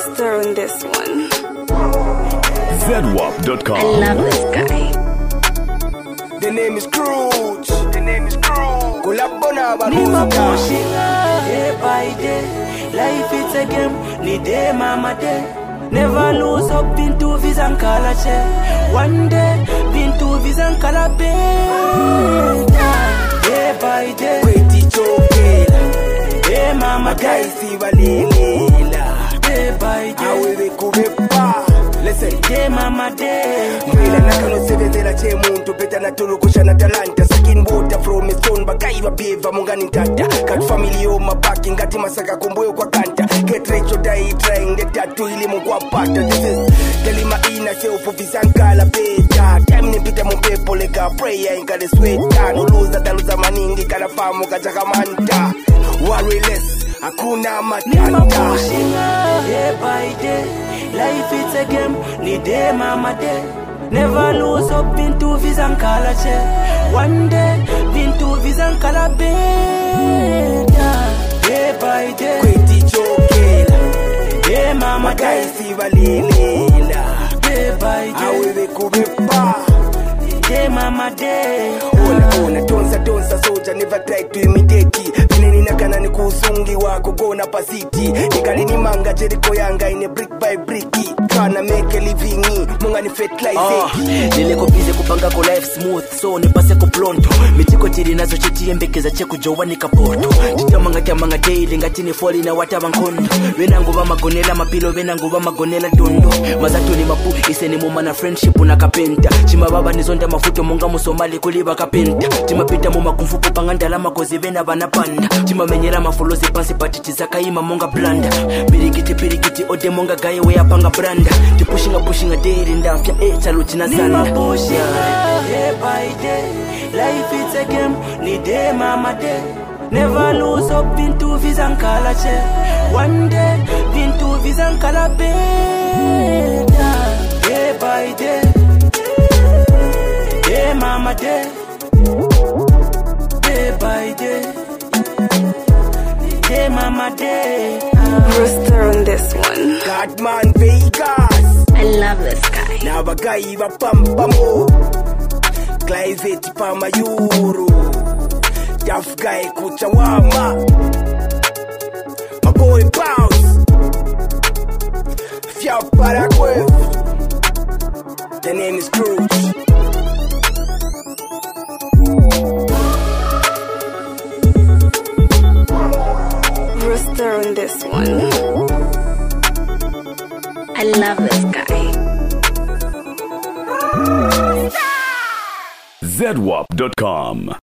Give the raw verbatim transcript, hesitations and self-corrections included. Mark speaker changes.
Speaker 1: Rooster on this one.
Speaker 2: Zedwap dot com.
Speaker 1: I love this guy.
Speaker 3: The name is Scrooge. The name is Scrooge. Kulabona
Speaker 4: Nima
Speaker 3: baruza.
Speaker 4: pushinga day by day. Life it's a game. Ni day mama day. Never lose hope into vision color chair. One day into vision color bed. Day by day.
Speaker 3: Kweti chokela.
Speaker 4: Day mama day.
Speaker 3: Makaisi valilila.
Speaker 4: Day by day.
Speaker 3: Awewe kubepa. Listen.
Speaker 4: Day mama day.
Speaker 3: Mbila nakano sevenzela che muntu peta na tulukusha na talanta. Skin water from a stone bakaiva beva mungani tata. Kat family o mapaki ngati masaka kumbuyo kwa kanta. Get rich or die trying the tattoo ili mungwa pata. This is Delima ina self of visankala peta. Time ni pita mpepo leka prayer inka de sweat. No lose that luza maningi kana famu kachaka manta. Worryless, hakuna
Speaker 4: Nima
Speaker 3: matata.
Speaker 4: pushinga day by day. Life it's a game. Ni day mama day. Never lose hope into vision color chair. One day into vision color bed. Day by day.
Speaker 3: Kweti chokela.
Speaker 4: Day mama day.
Speaker 3: Makaisi valilila.
Speaker 4: Day by day.
Speaker 3: Awewe kubepa.
Speaker 4: Day mama day.
Speaker 3: Ona ona tonsa tonsa soja never try to imitate. Vineni nakana ni kusungi wako gona pasiti. Nikali ni manga Jericho yanga ine brick by brick. Kana make a living munga ni fertilize.
Speaker 5: Oh, nileko bize kupanga ko life smooth so nipase ko pronto mitiko tiri nazo chiti mbekeza cheku jowani kapoto titamanga tamanga daily ngati ni foli na wata bankondo wenangu ba magonela mapilo wenangu ba magonela dondo mazatu ni mapu iseni muma na friendship na kapenta chima baba nizonda mafuto munga musomali kuliba kapenta chima pita muma kumfupu pangandala makozi vena banapanda chima menyera mafolozi pansi patitiza kaima monga blanda birikiti birikiti ode monga gaye we apanga branda ti pushing a pushing a day in dafya eh chaluchina
Speaker 4: Nima
Speaker 5: sana
Speaker 4: pushinga day by day. Life it's a game. Ni day mama day. Never lose hope into vision color chair. One day into vision color bed. Day by day. Day mama day. Day by day. Day mama day.
Speaker 1: Rooster on this one.
Speaker 3: Godman Vegas.
Speaker 1: I love this guy.
Speaker 3: Na bagaiva pampamo. Cliveti pama yuru. Tough guy kuchawama. My boy Bounce. Fia Paraguay. The name is Scrooge.
Speaker 1: Rooster on this one. I love this guy.
Speaker 2: Zedwap dot com.